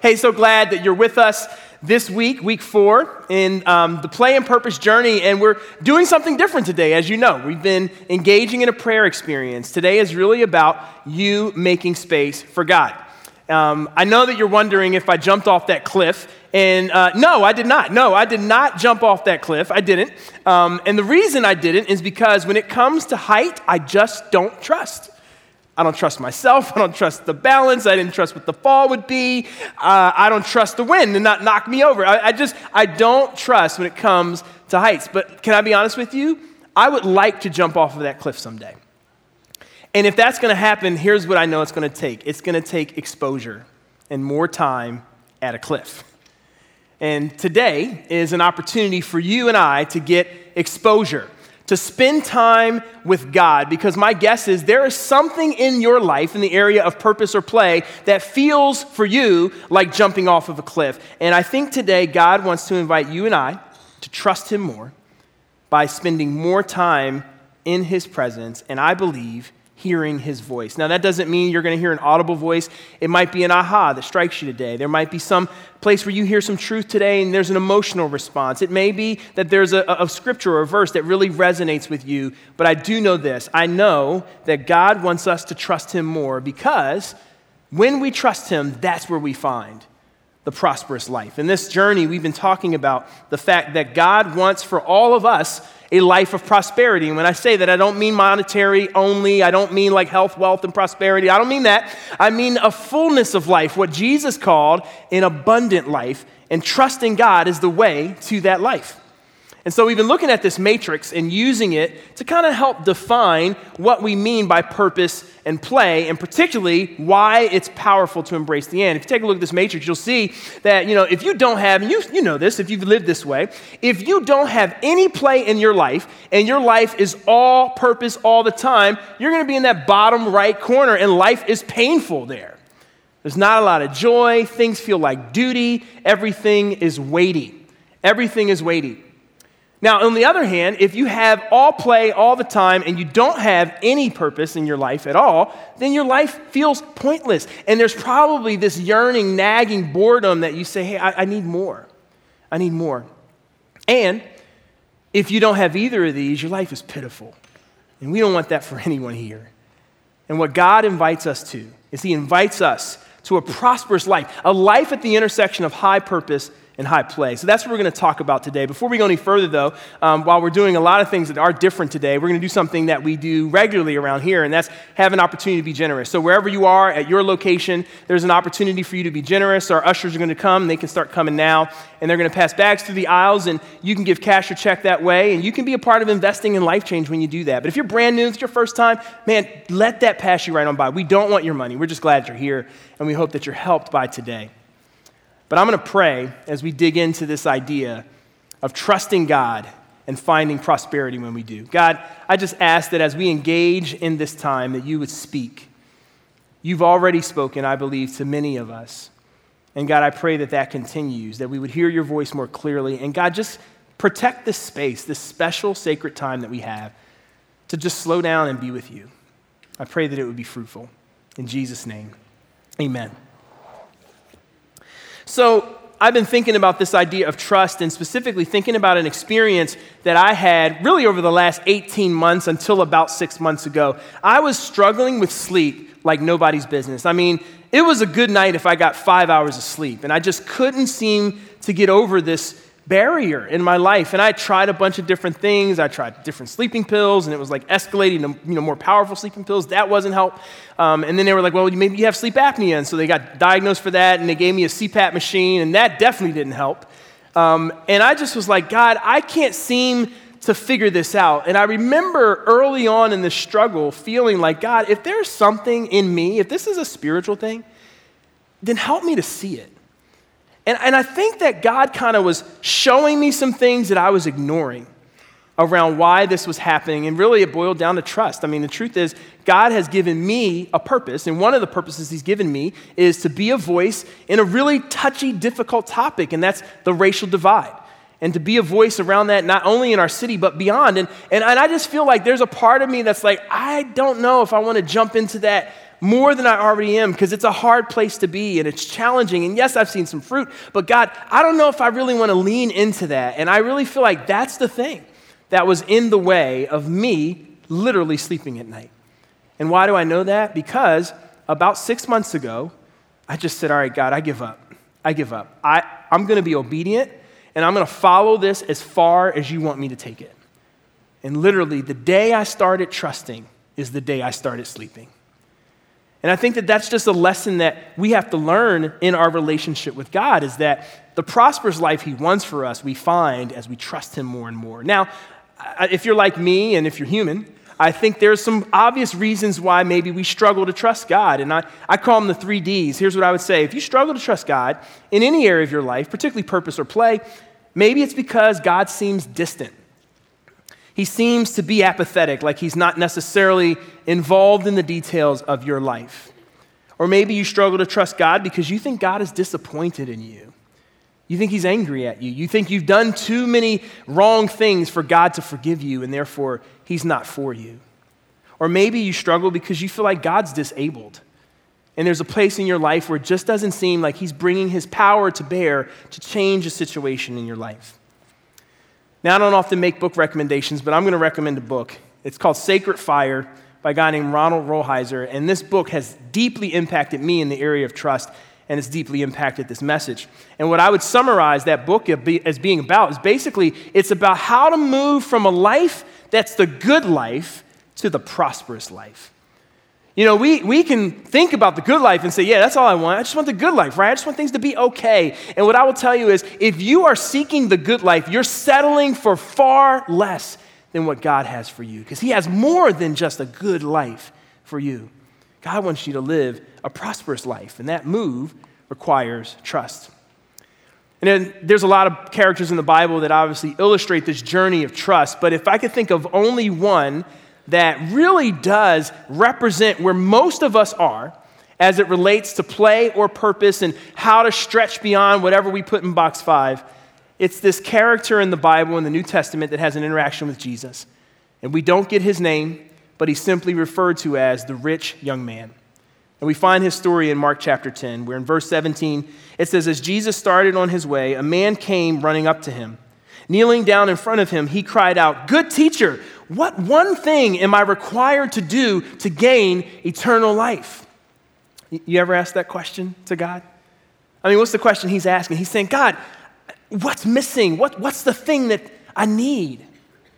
Hey, so glad that you're with us this week, week 4, in the Play and Purpose journey, and we're doing something different today, as you know. We've been engaging in a prayer experience. Today is really about you making space for God. I know that you're wondering if I jumped off that cliff, and no, I did not. No, I did not jump off that cliff. I didn't. And the reason I didn't is because when it comes to height, I just don't trust. I don't trust myself. I don't trust the balance. I didn't trust what the fall would be. I don't trust the wind to not knock me over. I don't trust when it comes to heights. But can I be honest with you? I would like to jump off of that cliff someday. And if that's going to happen, here's what I know it's going to take. It's going to take exposure and more time at a cliff. And today is an opportunity for you and I to get exposure, to spend time with God, because my guess is there is something in your life in the area of purpose or play that feels for you like jumping off of a cliff. And I think today God wants to invite you and I to trust Him more by spending more time in His presence, and I believe hearing His voice. Now, that doesn't mean you're going to hear an audible voice. It might be an aha that strikes you today. There might be some place where you hear some truth today and there's an emotional response. It may be that there's a scripture or a verse that really resonates with you, but I do know this. I know that God wants us to trust Him more, because when we trust Him, that's where we find the prosperous life. In this journey, we've been talking about the fact that God wants for all of us a life of prosperity. And when I say that, I don't mean monetary only. I don't mean like health, wealth, and prosperity. I don't mean that. I mean a fullness of life, what Jesus called an abundant life, and trusting God is the way to that life. And so we've been looking at this matrix and using it to kind of help define what we mean by purpose and play, and particularly why it's powerful to embrace the end. If you take a look at this matrix, you'll see that, if you don't have, and you know this, if you've lived this way, if you don't have any play in your life, and your life is all purpose all the time, you're going to be in that bottom right corner, and life is painful there. There's not a lot of joy. Things feel like duty. Everything is weighty. Everything is weighty. Now, on the other hand, if you have all play all the time and you don't have any purpose in your life at all, then your life feels pointless. And there's probably this yearning, nagging boredom that you say, hey, I need more. I need more. And if you don't have either of these, your life is pitiful. And we don't want that for anyone here. And what God invites us to is He invites us to a prosperous life, a life at the intersection of high purpose and high play. So that's what we're going to talk about today. Before we go any further, though, while we're doing a lot of things that are different today, we're going to do something that we do regularly around here, and that's have an opportunity to be generous. So wherever you are at your location, there's an opportunity for you to be generous. Our ushers are going to come. They can start coming now, and they're going to pass bags through the aisles, and you can give cash or check that way, and you can be a part of investing in life change when you do that. But if you're brand new, it's your first time, man, let that pass you right on by. We don't want your money. We're just glad you're here, and we hope that you're helped by today. But I'm going to pray as we dig into this idea of trusting God and finding prosperity when we do. God, I just ask that as we engage in this time, that you would speak. You've already spoken, I believe, to many of us. And God, I pray that that continues, that we would hear your voice more clearly. And God, just protect this space, this special sacred time that we have to just slow down and be with you. I pray that it would be fruitful. In Jesus' name, amen. So I've been thinking about this idea of trust, and specifically thinking about an experience that I had really over the last 18 months until about 6 months ago. I was struggling with sleep like nobody's business. I mean, it was a good night if I got 5 hours of sleep, and I just couldn't seem to get over this barrier in my life. And I tried a bunch of different things. I tried different sleeping pills, and it was like escalating to more powerful sleeping pills. That wasn't help. And then they were like, well, maybe you have sleep apnea. And so they got diagnosed for that, and they gave me a CPAP machine, and that definitely didn't help. And I just was like, God, I can't seem to figure this out. And I remember early on in this struggle feeling like, God, if there's something in me, if this is a spiritual thing, then help me to see it. And I think that God kind of was showing me some things that I was ignoring around why this was happening, and really it boiled down to trust. I mean, the truth is, God has given me a purpose, and one of the purposes He's given me is to be a voice in a really touchy, difficult topic, and that's the racial divide. And to be a voice around that, not only in our city, but beyond. And I just feel like there's a part of me that's like, I don't know if I want to jump into that more than I already am because it's a hard place to be and it's challenging. And yes, I've seen some fruit, but God, I don't know if I really want to lean into that. And I really feel like that's the thing that was in the way of me literally sleeping at night. And why do I know that? Because about 6 months ago, I just said, all right, God, I give up. I'm going to be obedient, and I'm going to follow this as far as you want me to take it. And literally, the day I started trusting is the day I started sleeping. And I think that that's just a lesson that we have to learn in our relationship with God, is that the prosperous life he wants for us, we find as we trust him more and more. Now, if you're like me and if you're human, I think there's some obvious reasons why maybe we struggle to trust God. And I call them the 3 Ds. Here's what I would say. If you struggle to trust God in any area of your life, particularly purpose or play, maybe it's because God seems distant. He seems to be apathetic, like he's not necessarily involved in the details of your life. Or maybe you struggle to trust God because you think God is disappointed in you. You think he's angry at you. You think you've done too many wrong things for God to forgive you, and therefore he's not for you. Or maybe you struggle because you feel like God's disabled, and there's a place in your life where it just doesn't seem like he's bringing his power to bear to change a situation in your life. Now, I don't often make book recommendations, but I'm going to recommend a book. It's called Sacred Fire by a guy named Ronald Rolheiser, and this book has deeply impacted me in the area of trust, and it's deeply impacted this message. And what I would summarize that book as being about is basically it's about how to move from a life that's the good life to the prosperous life. You know, we can think about the good life and say, yeah, that's all I want. I just want the good life, right? I just want things to be okay. And what I will tell you is if you are seeking the good life, you're settling for far less than what God has for you, because he has more than just a good life for you. God wants you to live a prosperous life, and that move requires trust. And then there's a lot of characters in the Bible that obviously illustrate this journey of trust, but if I could think of only one that really does represent where most of us are as it relates to play or purpose and how to stretch beyond whatever we put in box 5, it's this character in the Bible in the New Testament that has an interaction with Jesus. And we don't get his name, but he's simply referred to as the rich young man. And we find his story in Mark chapter 10, where in verse 17, it says, as Jesus started on his way, a man came running up to him. Kneeling down in front of him, he cried out, "Good teacher, what one thing am I required to do to gain eternal life?" You ever ask that question to God? I mean, what's the question he's asking? He's saying, God, what's missing? What's the thing that I need?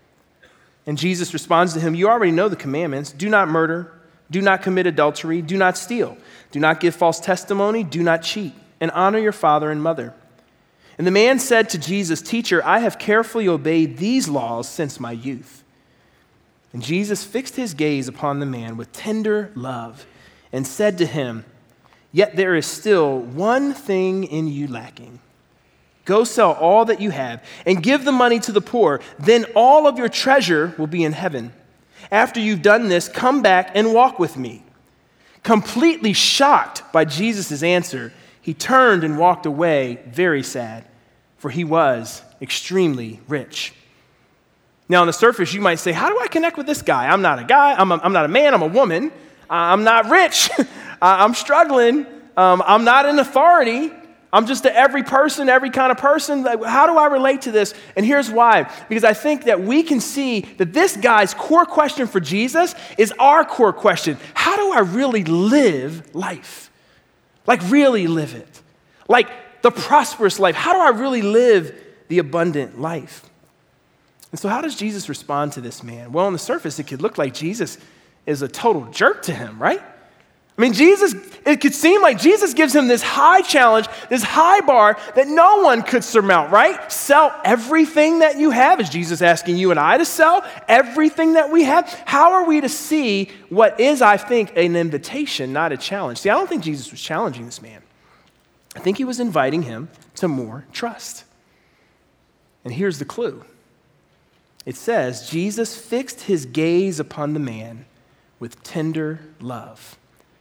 And Jesus responds to him, you already know the commandments. Do not murder. Do not commit adultery. Do not steal. Do not give false testimony. Do not cheat. And honor your father and mother. And the man said to Jesus, "Teacher, I have carefully obeyed these laws since my youth." And Jesus fixed his gaze upon the man with tender love and said to him, "Yet there is still one thing in you lacking. Go sell all that you have and give the money to the poor. Then all of your treasure will be in heaven. After you've done this, come back and walk with me." Completely shocked by Jesus' answer, he turned and walked away very sad, for he was extremely rich. Now, on the surface, you might say, how do I connect with this guy? I'm not a guy. I'm not a man. I'm a woman. I'm not rich. I'm struggling. I'm not in authority. I'm just every person, every kind of person. Like, how do I relate to this? And here's why. Because I think that we can see that this guy's core question for Jesus is our core question. How do I really live life? Like really live it. Like the prosperous life. How do I really live the abundant life? And so how does Jesus respond to this man? Well, on the surface, it could look like Jesus is a total jerk to him, right? I mean, it could seem like Jesus gives him this high challenge, this high bar that no one could surmount, right? Sell everything that you have. Is Jesus asking you and I to sell everything that we have? How are we to see what is, I think, an invitation, not a challenge? See, I don't think Jesus was challenging this man. I think he was inviting him to more trust. And here's the clue. It says, Jesus fixed his gaze upon the man with tender love.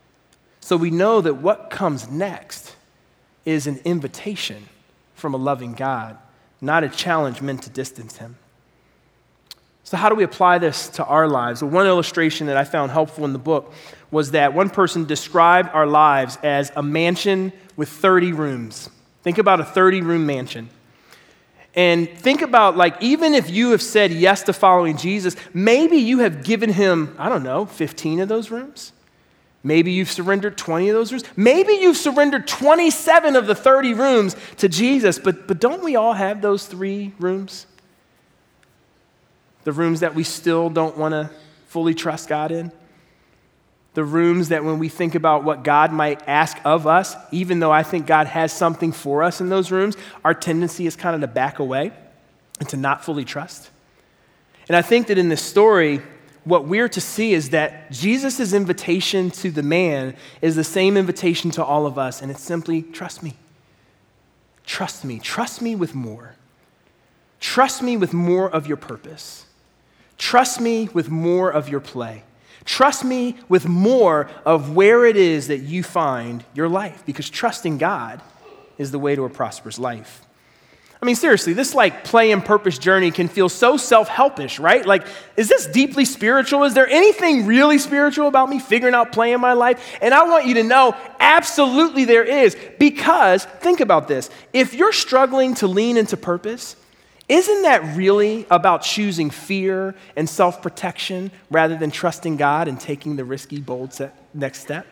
So we know that what comes next is an invitation from a loving God, not a challenge meant to distance him. So how do we apply this to our lives? Well, one illustration that I found helpful in the book was that one person described our lives as a mansion with 30 rooms. Think about a 30-room mansion. And think about, like, even if you have said yes to following Jesus, maybe you have given him, 15 of those rooms. Maybe you've surrendered 20 of those rooms. Maybe you've surrendered 27 of the 30 rooms to Jesus. But don't we all have those 3 rooms? The rooms that we still don't want to fully trust God in. The rooms that when we think about what God might ask of us, even though I think God has something for us in those rooms, our tendency is kind of to back away and to not fully trust. And I think that in this story, what we're to see is that Jesus' invitation to the man is the same invitation to all of us, and it's simply, trust me. Trust me. Trust me with more. Trust me with more of your purpose. Trust me with more of your play. Trust me with more of where it is that you find your life, because trusting God is the way to a prosperous life. I mean, seriously, this play and purpose journey can feel so self-helpish, right? Is this deeply spiritual? Is there anything really spiritual about me figuring out play in my life? And I want you to know, absolutely there is, because think about this. If you're struggling to lean into purpose, isn't that really about choosing fear and self-protection rather than trusting God and taking the risky, bold next step?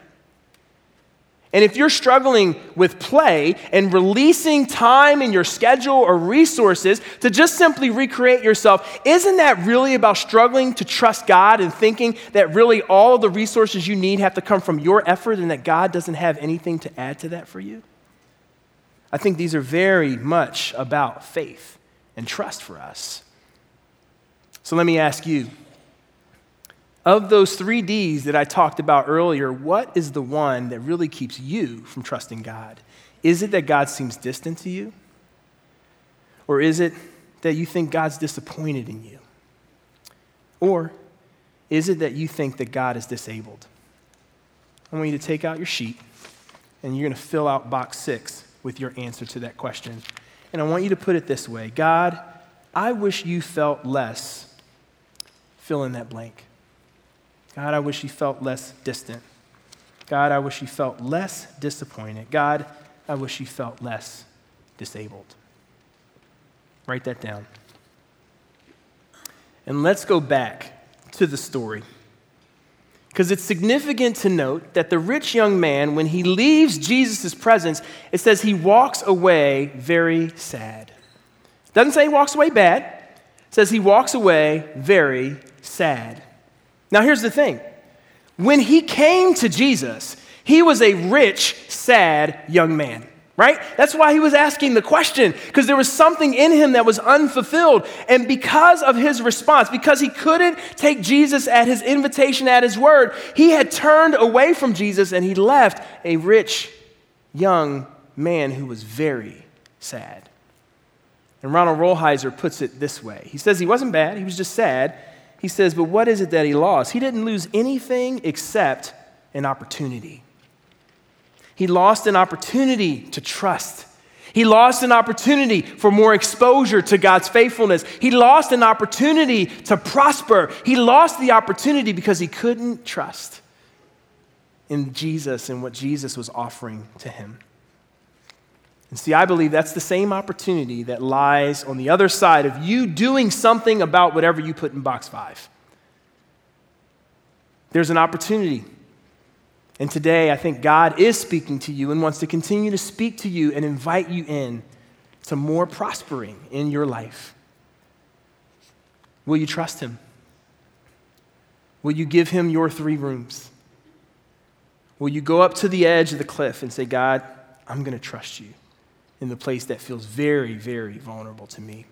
And if you're struggling with play and releasing time in your schedule or resources to just simply recreate yourself, isn't that really about struggling to trust God and thinking that really all of the resources you need have to come from your effort and that God doesn't have anything to add to that for you? I think these are very much about faith and trust for us. So let me ask you, of those 3 Ds that I talked about earlier, what is the one that really keeps you from trusting God? Is it that God seems distant to you? Or is it that you think God's disappointed in you? Or is it that you think that God is disabled? I want you to take out your sheet and you're going to fill out box 6 with your answer to that question. And I want you to put it this way: God, I wish you felt less, fill in that blank. God, I wish you felt less distant. God, I wish you felt less disappointed. God, I wish you felt less disabled. Write that down. And let's go back to the story, because it's significant to note that the rich young man, when he leaves Jesus' presence, it says he walks away very sad. It doesn't say he walks away bad. It says he walks away very sad. Now here's the thing. When he came to Jesus, he was a rich, sad young man. Right? That's why he was asking the question, because there was something in him that was unfulfilled. And because of his response, because he couldn't take Jesus at his invitation, at his word, he had turned away from Jesus and he left a rich young man who was very sad. And Ronald Rolheiser puts it this way. He says he wasn't bad, he was just sad. He says, but what is it that he lost? He didn't lose anything except an opportunity. He lost an opportunity to trust. He lost an opportunity for more exposure to God's faithfulness. He lost an opportunity to prosper. He lost the opportunity because he couldn't trust in Jesus and what Jesus was offering to him. And see, I believe that's the same opportunity that lies on the other side of you doing something about whatever you put in box 5. There's an opportunity. And today, I think God is speaking to you and wants to continue to speak to you and invite you in to more prospering in your life. Will you trust him? Will you give him your 3 rooms? Will you go up to the edge of the cliff and say, God, I'm going to trust you in the place that feels very, very vulnerable to me?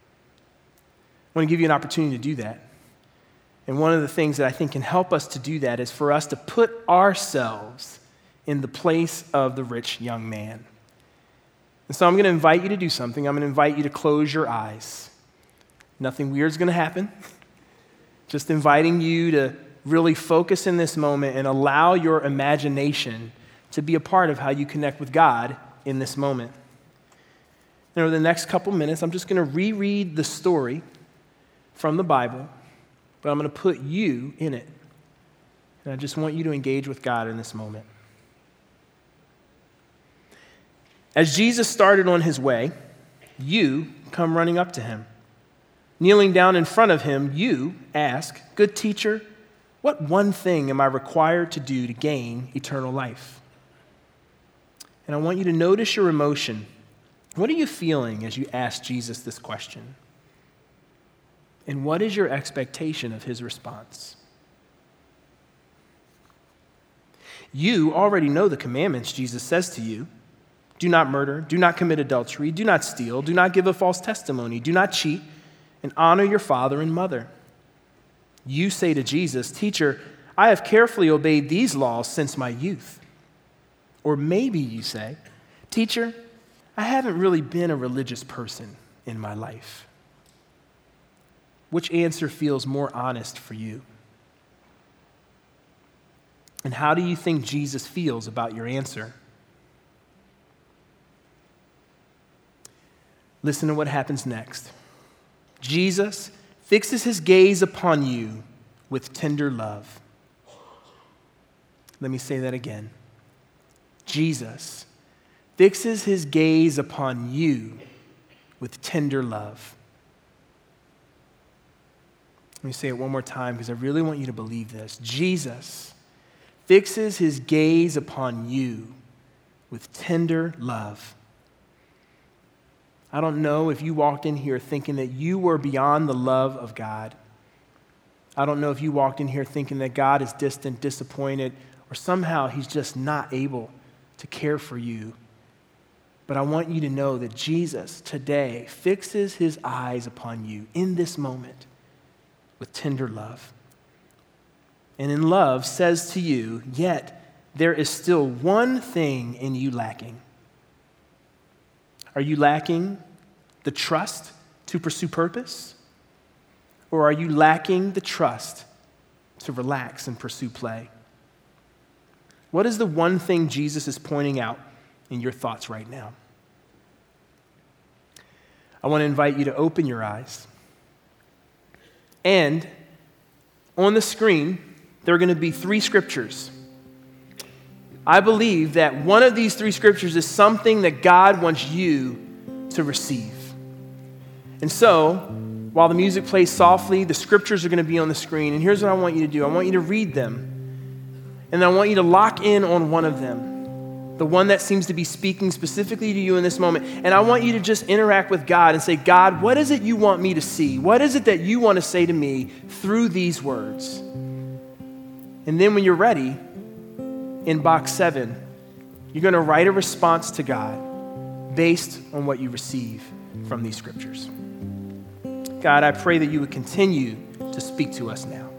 I want to give you an opportunity to do that. And one of the things that I think can help us to do that is for us to put ourselves in the place of the rich young man. And so I'm going to invite you to do something. I'm going to invite you to close your eyes. Nothing weird is going to happen. Just inviting you to really focus in this moment and allow your imagination to be a part of how you connect with God in this moment. And over the next couple minutes, I'm just going to reread the story from the Bible, but I'm going to put you in it. And I just want you to engage with God in this moment. As Jesus started on his way, you come running up to him. Kneeling down in front of him, you ask, "Good teacher, what one thing am I required to do to gain eternal life?" And I want you to notice your emotion. What are you feeling as you ask Jesus this question? And what is your expectation of his response? You already know the commandments Jesus says to you. Do not murder, do not commit adultery, do not steal, do not give a false testimony, do not cheat, and honor your father and mother. You say to Jesus, "Teacher, I have carefully obeyed these laws since my youth." Or maybe you say, "Teacher, I haven't really been a religious person in my life." Which answer feels more honest for you? And how do you think Jesus feels about your answer? Listen to what happens next. Jesus fixes his gaze upon you with tender love. Let me say that again. Jesus fixes his gaze upon you with tender love. Let me say it one more time because I really want you to believe this. Jesus fixes his gaze upon you with tender love. I don't know if you walked in here thinking that you were beyond the love of God. I don't know if you walked in here thinking that God is distant, disappointed, or somehow he's just not able to care for you. But I want you to know that Jesus today fixes his eyes upon you in this moment with tender love. And in love says to you, yet there is still one thing in you lacking. Are you lacking the trust to pursue purpose? Or are you lacking the trust to relax and pursue play? What is the one thing Jesus is pointing out in your thoughts right now? I want to invite you to open your eyes. And on the screen, there are going to be 3 scriptures. I believe that one of these 3 scriptures is something that God wants you to receive. And so, while the music plays softly, the scriptures are going to be on the screen. And here's what I want you to do. I want you to read them. And I want you to lock in on one of them, the one that seems to be speaking specifically to you in this moment. And I want you to just interact with God and say, "God, what is it you want me to see? What is it that you want to say to me through these words?" And then when you're ready, in box 7, you're going to write a response to God based on what you receive from these scriptures. God, I pray that you would continue to speak to us now.